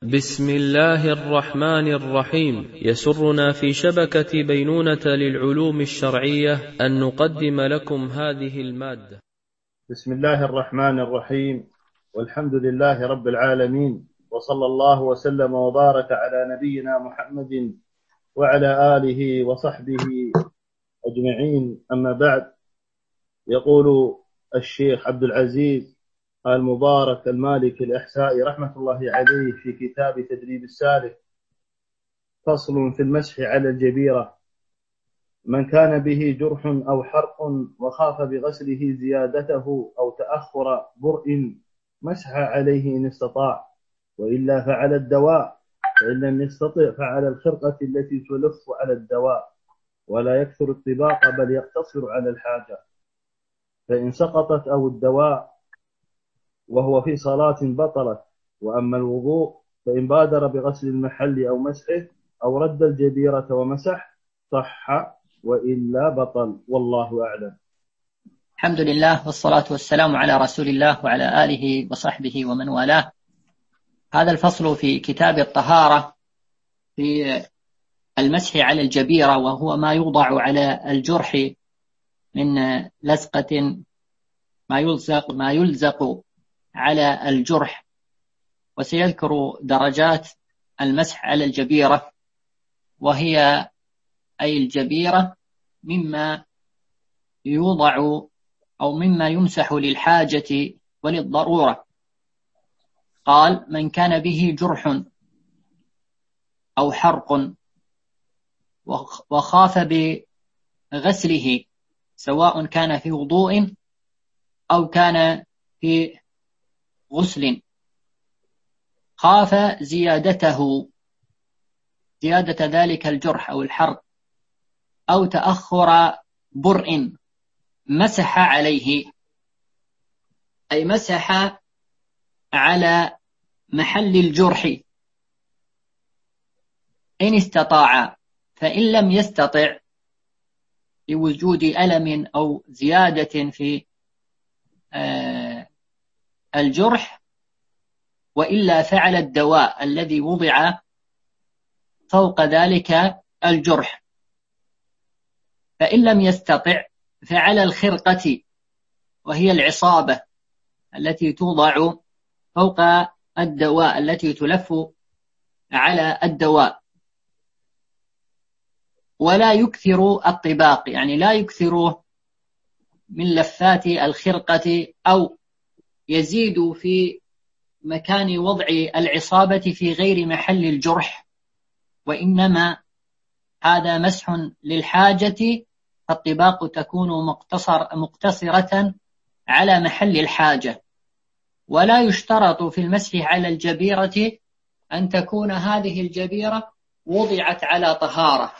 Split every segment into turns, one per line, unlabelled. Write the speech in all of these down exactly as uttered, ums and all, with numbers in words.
بسم الله الرحمن الرحيم. يسرنا في شبكة بينونة للعلوم الشرعية أن نقدم لكم هذه المادة.
بسم الله الرحمن الرحيم، والحمد لله رب العالمين، وصلى الله وسلم وبارك على نبينا محمد وعلى آله وصحبه أجمعين. أما بعد، يقول الشيخ عبد العزيز المبارك المالكي الإحسائي رحمة الله عليه في كتاب تدريب السالك: فصل في المسح على الجبيرة: من كان به جرح أو حرق وخاف بغسله زيادته أو تأخر برء مسح عليه إن استطاع، وإلا فعلى الدواء، فإن لم يستطع فعلى الخرقة التي تلف على الدواء، ولا يكثر الطباق بل يقتصر على الحاجة. فإن سقطت أو الدواء وهو في صلاة بطلت. وأما الوضوء فإن بادر بغسل المحل أو مسحه أو رد الجبيرة ومسح صح، وإلا بطل، والله أعلم.
الحمد لله والصلاة والسلام على رسول الله وعلى آله وصحبه ومن والاه. هذا الفصل في كتاب الطهارة في المسح على الجبيرة، وهو ما يوضع على الجرح من لزقة، ما يلزق ما يلزق على الجرح. وسيذكر درجات المسح على الجبيرة، وهي أي الجبيرة مما يوضع أو مما يمسح للحاجة وللضرورة. قال: من كان به جرح أو حرق وخاف بغسله، سواء كان في وضوء أو كان في غسل، خاف زيادته، زيادة ذلك الجرح أو الحرق، أو تأخر برء مسح عليه، أي مسح على محل الجرح إن استطاع. فإن لم يستطع لوجود ألم أو زيادة في الجرح، وإلا فعل الدواء الذي وضع فوق ذلك الجرح. فإن لم يستطع فعلى الخرقة، وهي العصابة التي توضع فوق الدواء، التي تلف على الدواء. ولا يكثر الطباق، يعني لا يكثر من لفات الخرقة أو يزيد في مكان وضع العصابة في غير محل الجرح، وإنما هذا مسح للحاجة، فالطباق تكون مقتصر مقتصرة على محل الحاجة. ولا يشترط في المسح على الجبيرة أن تكون هذه الجبيرة وضعت على طهارة،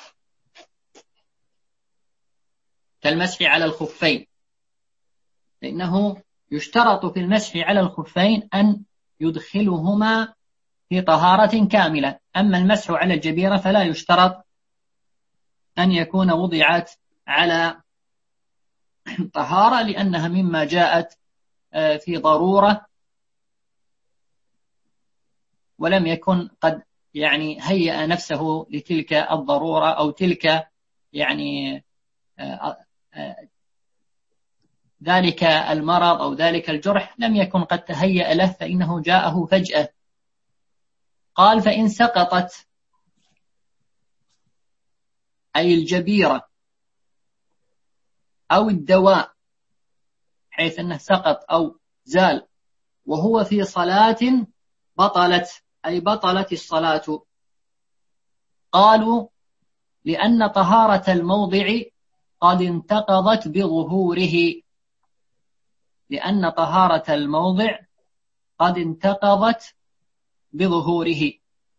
كالمسح على الخفين، لأنه يشترط في المسح على الخفين أن يدخلهما في طهارة كاملة. أما المسح على الجبيرة فلا يشترط أن يكون وضعت على طهارة، لأنها مما جاءت في ضرورة، ولم يكن قد يعني هيأ نفسه لتلك الضرورة، أو تلك يعني ذلك المرض أو ذلك الجرح لم يكن قد تهيأ له، فإنه جاءه فجأة. قال: فإن سقطت أي الجبيرة أو الدواء، حيث أنه سقط أو زال وهو في صلاة بطلت، أي بطلت الصلاة. قالوا: لأن طهارة الموضع قد انتقضت بظهوره، لأن طهارة الموضع قد انتقضت بظهوره.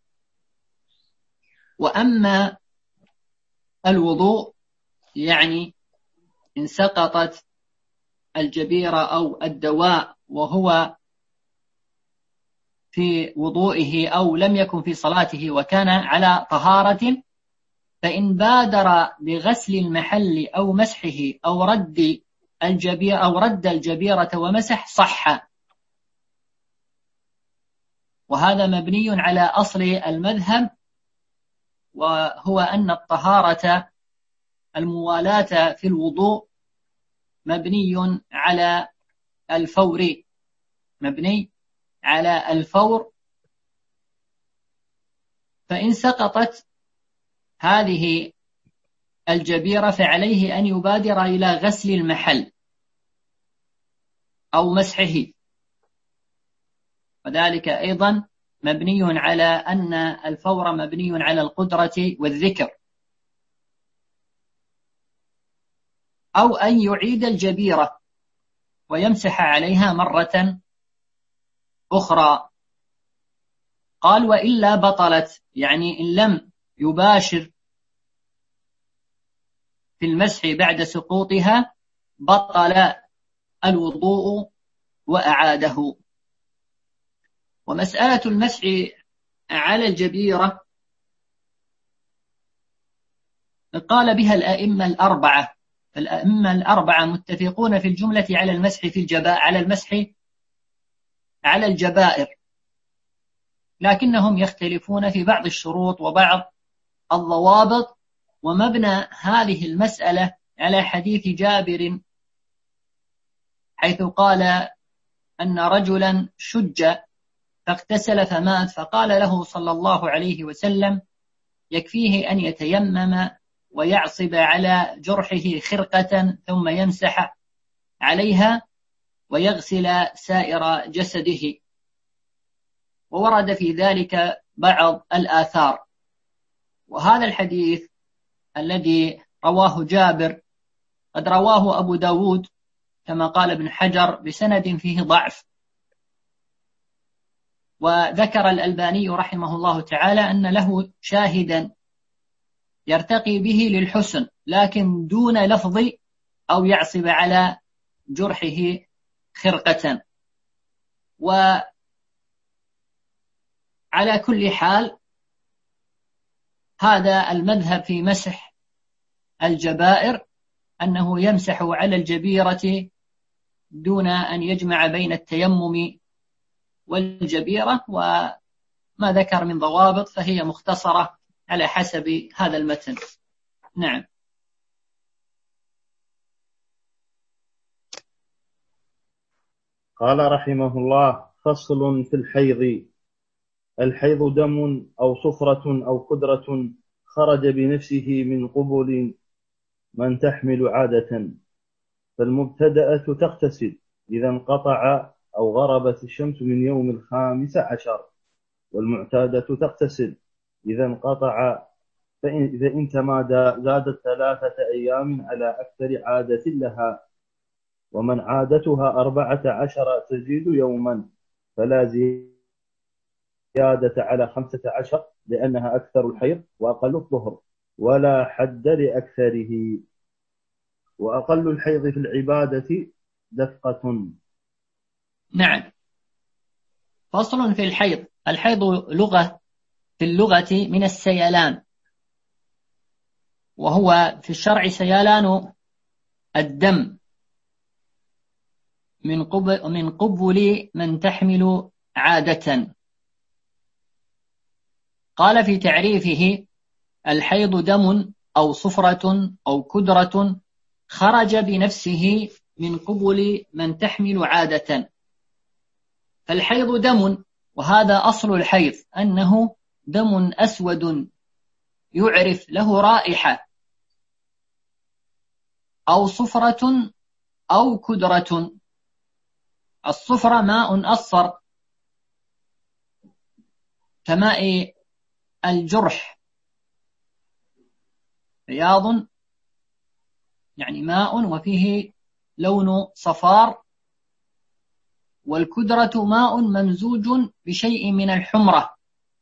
وأما الوضوء، يعني إن سقطت الجبيرة أو الدواء وهو في وضوئه أو لم يكن في صلاته وكان على طهارة، فإن بادر بغسل المحل أو مسحه أو رد الجبيرة أو رد الجبيرة ومسح صح، وهذا مبني على أصل المذهب، وهو أن الطهارة الموالاة في الوضوء مبني على الفور، مبني على الفور. فإن سقطت هذه الجبيرة فعليه أن يبادر إلى غسل المحل أو مسحه، وذلك أيضا مبني على أن الفور مبني على القدرة والذكر. أو أن يعيد الجبيرة ويمسح عليها مرة أخرى. قال وإلا بطلت، يعني إن لم يباشر في المسح بعد سقوطها بطل الوضوء وأعاده. ومسألة المسح على الجبيرة قال بها الأئمة الأربعة، الأئمة الأربعة متفقون في الجملة على المسح في الجباء على المسح على الجبائر، لكنهم يختلفون في بعض الشروط وبعض الضوابط. ومبنى هذه المسألة على حديث جابر حيث قال أن رجلا شج فاغتسل فمات، فقال له صلى الله عليه وسلم يكفيه أن يتيمم ويعصب على جرحه خرقة ثم يمسح عليها ويغسل سائر جسده. وورد في ذلك بعض الآثار. وهذا الحديث الذي رواه جابر قد رواه أبو داود كما قال ابن حجر بسند فيه ضعف، وذكر الألباني رحمه الله تعالى أن له شاهدا يرتقي به للحسن لكن دون لفظ أو يعصب على جرحه خرقة. وعلى كل حال هذا المذهب في مسح الجبائر أنه يمسح على الجبيرة دون أن يجمع بين التيمم والجبيرة، وما ذكر من ضوابط فهي مختصرة على حسب هذا المتن. نعم.
قال رحمه الله: فصل في الحيض. الحيض دم أو صفرة أو قدرة خرج بنفسه من قبل من تحمل عادة، فالمبتدأة تغتسل إذا انقطع أو غربت الشمس من يوم الخامس عشر، والمعتادة تغتسل إذا انقطع، فإن تمادى زادت ثلاثة أيام على أكثر عادة لها، ومن عادتها أربعة عشر تزيد يوما، فلا زيادة على خمسة عشر لأنها أكثر الحيض وأقل الظهر، ولا حد لأكثره. وأقل الحيض في العبادة دفقة.
نعم. فصل في الحيض. الحيض لغة في اللغة من السيلان، وهو في الشرع سيلان الدم من قبل من قبل من تحمل عادة. قال في تعريفه: الحيض دم أو صفرة أو كدرة خرج بنفسه من قبل من تحمل عادة. فالحيض دم، وهذا أصل الحيض أنه دم أسود يعرف له رائحة، أو صفرة أو كدرة. الصفرة ماء أصفر كماء الجرح، بياض يعني ماء وفيه لون صفار. والكدرة ماء ممزوج بشيء من الحمرة.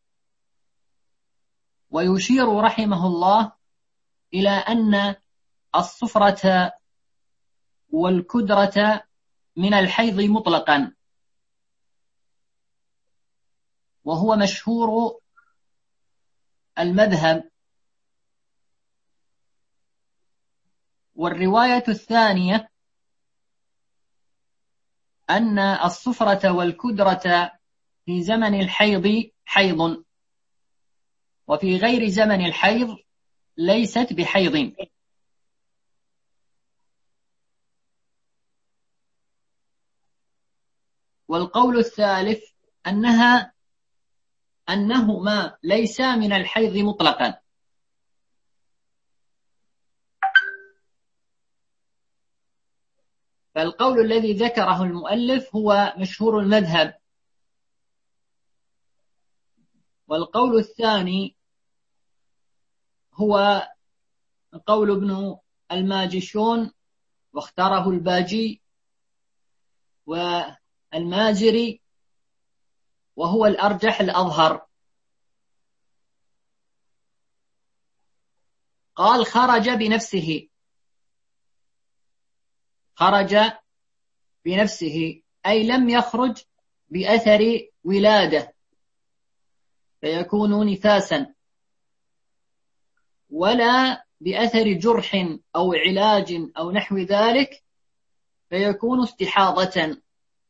ويشير رحمه الله إلى أن الصفرة والكدرة من الحيض مطلقا، وهو مشهور المذهب. والرواية الثانية أن الصفرة والكدرة في زمن الحيض حيض، وفي غير زمن الحيض ليست بحيض. والقول الثالث أنها أنهما ليسا من الحيض مطلقا. فالقول الذي ذكره المؤلف هو مشهور المذهب. والقول الثاني هو قول ابن الماجشون، واختاره الباجي والمازري، وهو الأرجح الأظهر. قال خرج بنفسه، خرج بنفسه أي لم يخرج بأثر ولادة فيكون نفاسا، ولا بأثر جرح أو علاج أو نحو ذلك فيكون استحاضة.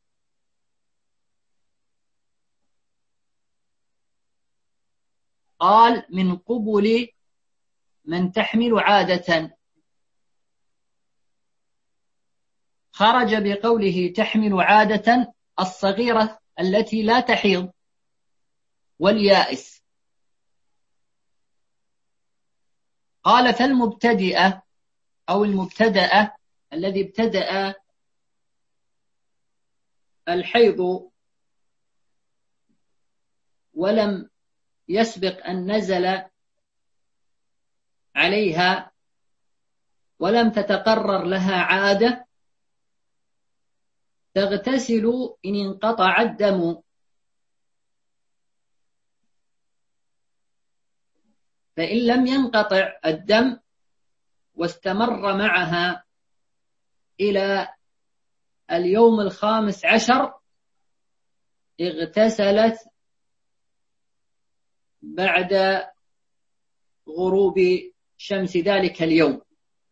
قال من قبل من تحمل عادة. خرج بقوله تحمل عادة الصغيرة التي لا تحيض واليائس. قال فالمبتدئة أو المبتدأة الذي ابتدأ الحيض ولم يسبق أن نزل عليها ولم تتقرر لها عادة تغتسل إن انقطع الدم. فإن لم ينقطع الدم واستمر معها إلى اليوم الخامس عشر اغتسلت بعد غروب شمس ذلك اليوم،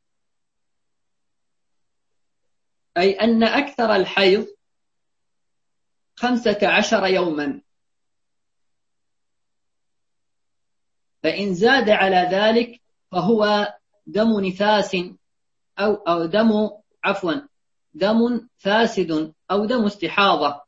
أي أن أكثر الحيض خمسة عشر يوما، فإن زاد على ذلك فهو دم نفاس أو, أو دم عفوا دم فاسد أو دم استحاضة.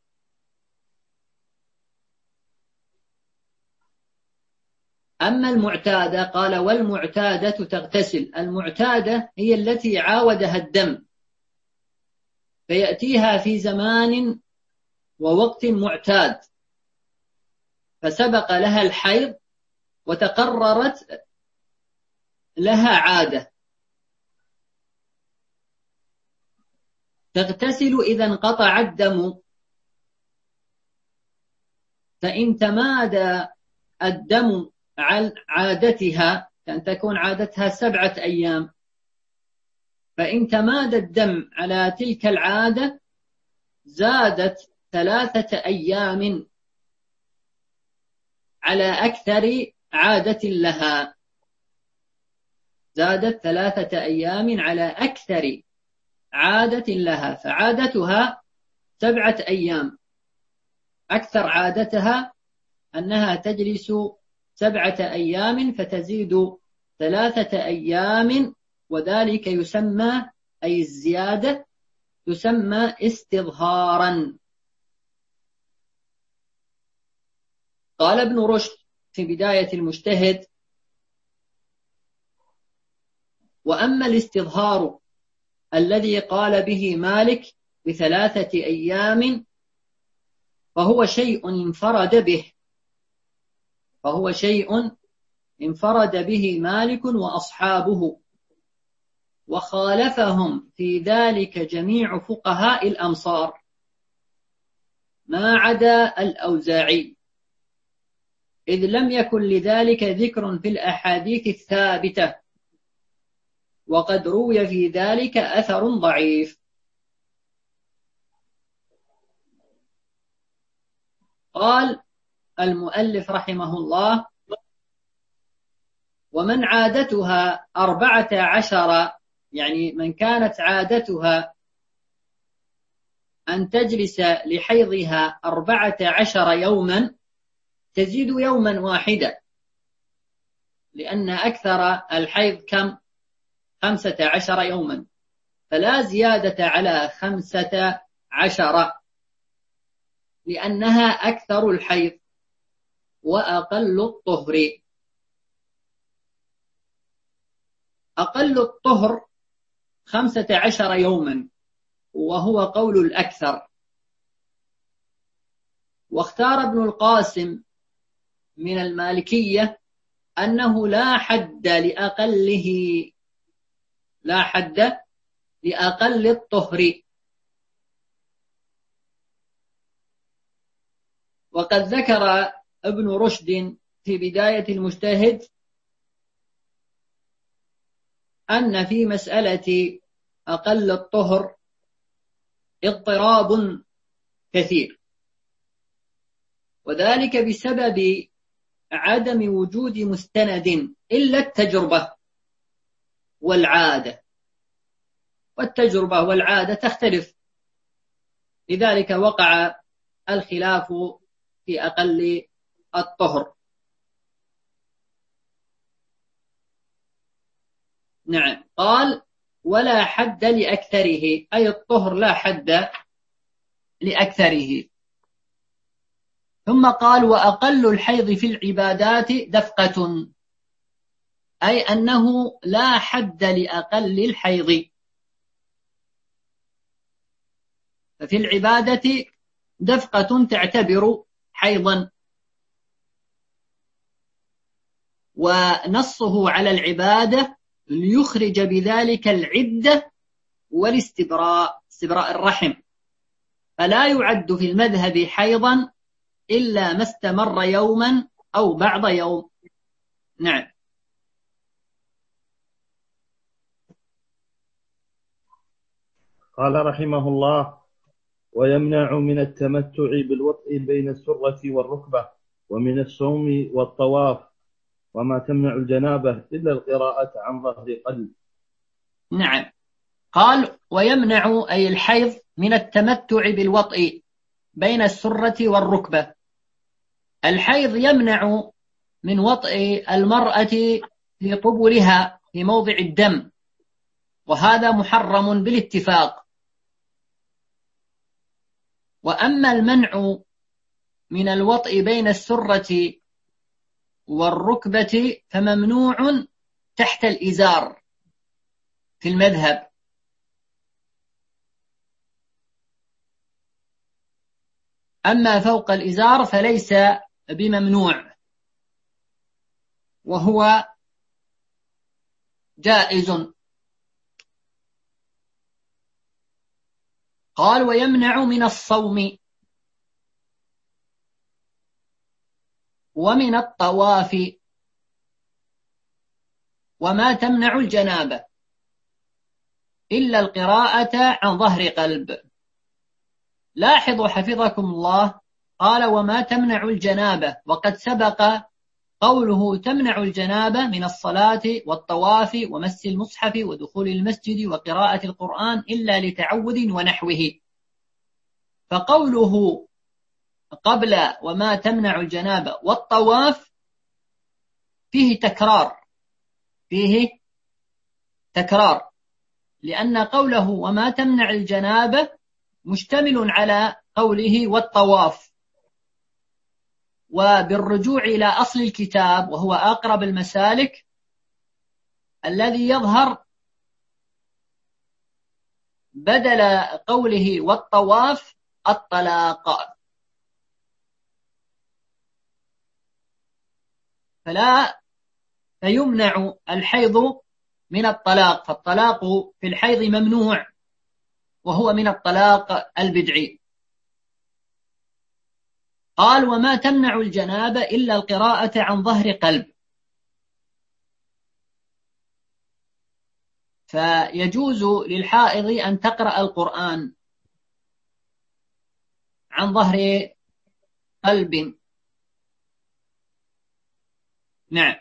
أما المعتادة قال والمعتادة تغتسل. المعتادة هي التي عاودها الدم فيأتيها في زمان ووقت معتاد، فسبق لها الحيض وتقررت لها عادة، تغتسل إذا انقطع الدم. فإن تمادى الدم عن عادتها، كأن تكون عادتها سبعة أيام، فإن تمادى الدم على تلك العادة زادت ثلاثة أيام على أكثر عادة لها، زادت ثلاثة أيام على أكثر عادة لها، فعادتها سبعة أيام، أكثر عادتها أنها تجلس سبعة أيام فتزيد ثلاثة أيام، وذلك يسمى أي الزيادة تسمى استظهارا. قال ابن رشد في بداية المجتهد: وأما الاستظهار الذي قال به مالك بثلاثة أيام فهو شيء انفرد به فهو شيء انفرد به مالك وأصحابه، وخالفهم في ذلك جميع فقهاء الأمصار ما عدا الأوزاعي، إذ لم يكن لذلك ذكر في الأحاديث الثابتة، وقد روي في ذلك أثر ضعيف. قال المؤلف رحمه الله: ومن عادتها أربعة عشر، يعني من كانت عادتها أن تجلس لحيضها أربعة عشر يوما تزيد يوما واحدا، لأن أكثر الحيض كم؟ خمسة عشر يوما، فلا زيادة على خمسة عشر، لأنها أكثر الحيض وأقل الطهر. أقل الطهر خمسة عشر يوما، وهو قول الأكثر. واختار ابن القاسم من المالكية أنه لا حد لأقله، لا حد لأقل الطهر. وقد ذكر ابن رشد في بداية المجتهد أن في مسألة أقل الطهر اضطراب كثير، وذلك بسبب عدم وجود مستند إلا التجربة والعادة، والتجربة والعادة تختلف، لذلك وقع الخلاف في أقل الطهر. نعم. قال ولا حد لأكثره، أي الطهر لا حد لأكثره. ثم قال وأقل الحيض في العبادات دفقة، أي أنه لا حد لأقل الحيض. ففي العبادة دفقة تعتبر حيضا، ونصه على العبادة ليخرج بذلك العدة والاستبراء، استبراء الرحم، فلا يعد في المذهب حيضا إلا ما استمر يوما أو بعض يوم. نعم.
قال رحمه الله ويمنع من التمتع بالوطء بين السرة والركبة ومن الصوم والطواف وما تمنع الجنابة إلا القراءة عن ظهر قلب.
نعم. قال ويمنع أي الحيض من التمتع بالوطء بين السرة والركبة. الحيض يمنع من وطء المرأة في طبلها في موضع الدم، وهذا محرم بالاتفاق. وأما المنع من الوطء بين السرة والركبة فممنوع تحت الإزار في المذهب، أما فوق الإزار فليس بممنوع وهو جائز. قال ويمنع من الصوم ومن الطواف وما تمنع الجنابة إلا القراءة عن ظهر قلب. لاحظوا حفظكم الله، قال وما تمنع الجنابة، وقد سبق قوله تمنع الجنابة من الصلاة والطواف ومس المصحف ودخول المسجد وقراءة القرآن إلا لتعود ونحوه. فقوله قبل وما تمنع الجنابة والطواف فيه تكرار، فيه تكرار لأن قوله وما تمنع الجنابة مشتمل على قوله والطواف. وبالرجوع إلى أصل الكتاب وهو أقرب المسالك الذي يظهر بدل قوله والطواف الطلاق، فلا فيمنع الحيض من الطلاق، فالطلاق في الحيض ممنوع وهو من الطلاق البدعي. قال وما تمنع الجنابة إلا القراءة عن ظهر قلب، فيجوز للحائض أن تقرأ القرآن عن ظهر قلب. نعم.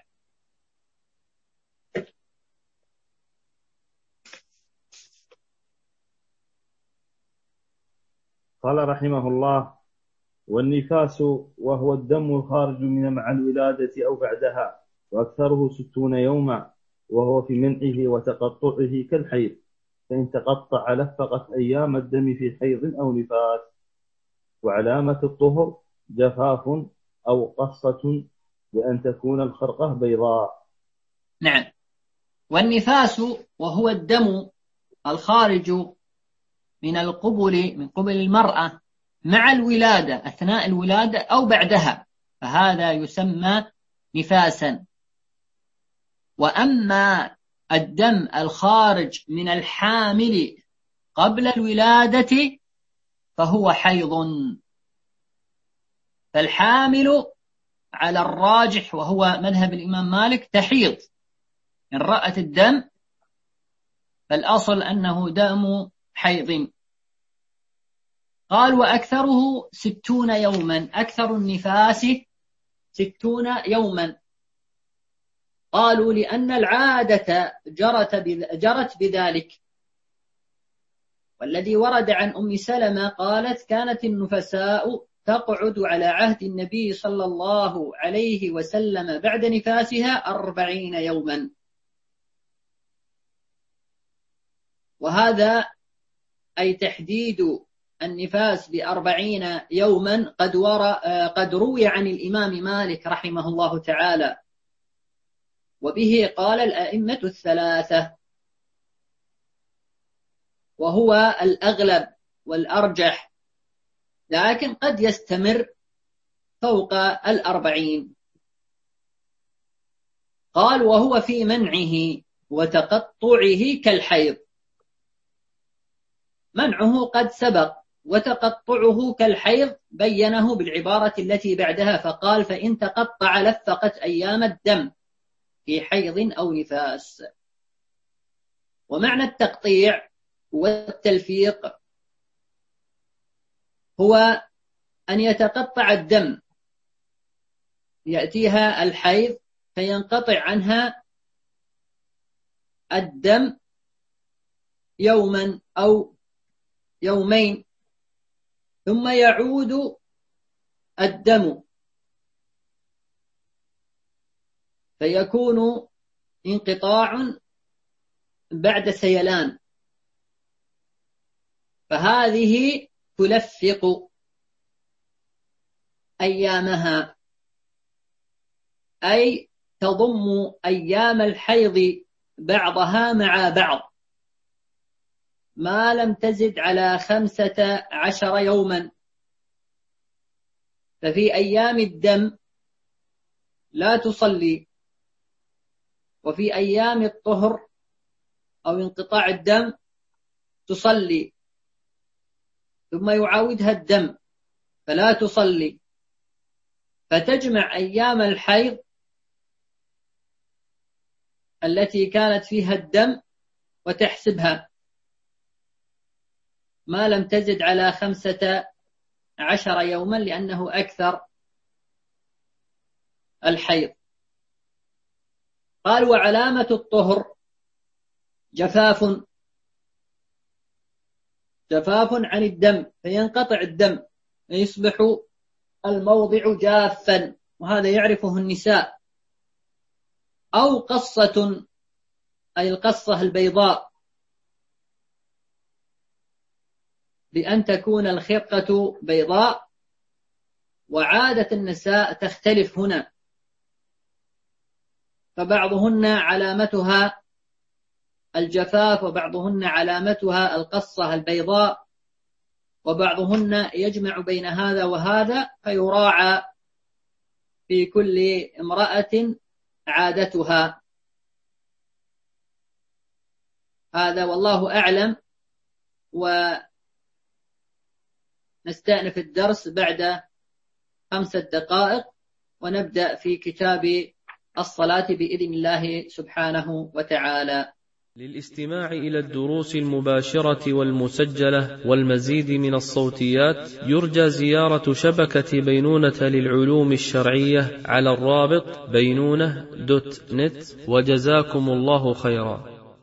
قال رحمه الله: والنفاس وهو الدم الخارج من مع الولادة أو بعدها، وأكثره ستون يوما، وهو في منعه وتقطعه كالحيض، فإن تقطع لفقت أيام الدم في حيض أو نفاس. وعلامة الطهر جفاف أو قصة، بأن تكون الخرقة بيضاء.
نعم. والنفاس وهو الدم الخارج من القبل من قبل المرأة مع الولادة، أثناء الولادة أو بعدها، فهذا يسمى نفاسا. وأما الدم الخارج من الحامل قبل الولادة فهو حيض. فالحامل على الراجح وهو مذهب الإمام مالك تحيض، إن رأت الدم فالأصل أنه دم حيض. قال: وأكثره ستون يوما، أكثر النفاس ستون يوما. قالوا: لأن العادة جرت جرت بذلك. والذي ورد عن أم سلمة قالت: كانت النفساء تقعد على عهد النبي صلى الله عليه وسلم بعد نفاسها أربعين يوما. وهذا أي تحديد النفاس بأربعين يوما قد, قد روي عن الإمام مالك رحمه الله تعالى، وبه قال الأئمة الثلاثة، وهو الأغلب والأرجح، لكن قد يستمر فوق الأربعين. قال: وهو في منعه وتقطعه كالحيض. منعه قد سبق، وتقطعه كالحيض بينه بالعبارة التي بعدها، فقال: فإن تقطع لفقت أيام الدم في حيض أو نفاس. ومعنى التقطيع والتلفيق هو أن يتقطع الدم، يأتيها الحيض فينقطع عنها الدم يوما أو يومين، ثم يعود الدم، فيكون انقطاع بعد سيلان، فهذه تلفق أيامها، أي تضم أيام الحيض بعضها مع بعض ما لم تزد على خمسة عشر يوما. ففي أيام الدم لا تصلي، وفي أيام الطهر أو انقطاع الدم تصلي، ثم يعاودها الدم فلا تصلي، فتجمع أيام الحيض التي كانت فيها الدم وتحسبها ما لم تزد على خمسة عشر يوما، لأنه أكثر الحيض. قال: وعلامة الطهر جفاف، جفاف عن الدم، فينقطع الدم فيصبح الموضع جافا، وهذا يعرفه النساء. أو قصة، أي القصة البيضاء، بأن تكون الخرقة بيضاء. وعادة النساء تختلف هنا، فبعضهن علامتها الجفاف، وبعضهن علامتها القصة البيضاء، وبعضهن يجمع بين هذا وهذا، فيراعى في كل امرأة عادتها. هذا والله أعلم. ونستأنف الدرس بعد خمسة دقائق، ونبدأ في كتاب الصلاة بإذن الله سبحانه وتعالى.
للاستماع إلى الدروس المباشرة والمسجلة والمزيد من الصوتيات يرجى زيارة شبكة بينونة للعلوم الشرعية على الرابط بينونة دوت نت، وجزاكم الله خيرا.